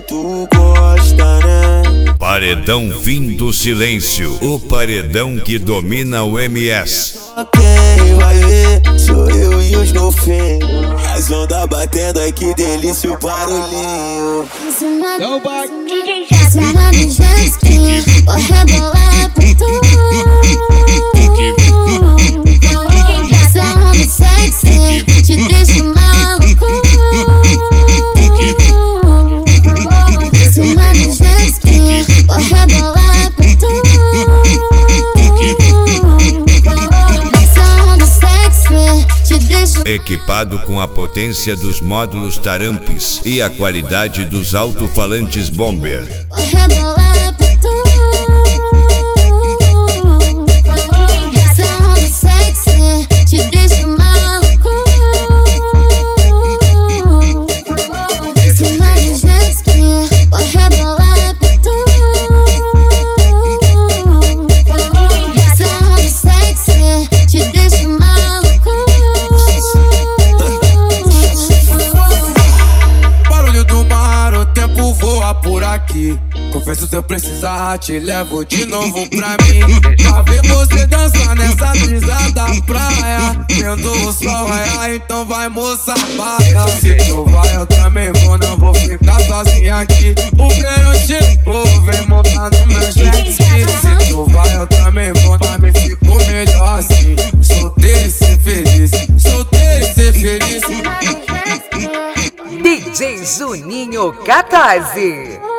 tu gosta, né? Paredão Fim do Silêncio, o paredão que domina o MS. Quem vai ver sou eu e os golfinhos. As ondas batendo, ai que delícia o barulhinho. Não vai. Cima do jet ski, vou rebolar por tu. Essa onda sexy te deixa maluco. Cima do jet ski, vou rebolar por tu. Essa onda sexy te deixa. Equipado com a potência dos módulos Tarampes e a qualidade dos alto-falantes Bomber. Vou rebolar por tu. Essa onda sexy te deixa maluco. Cima do jet ski, vou rebolar por tu. Essa onda sexy te deixa maluco. Barulho do mar, o tempo voa por aqui. Confesso, se eu precisar, te levo de novo pra mim. Pra ver você dançar nessa brisa da praia, vendo o sol raiar, então vai, moça, baia. Se tu vai, eu também vou, não vou ficar sozinha aqui. O verão chegou, vem montar no meu jet ski. Se tu vai, eu também vou, pra mim fico melhor assim. Solteiro e ser feliz, solteiro e ser feliz. DJ Juninho Catarse.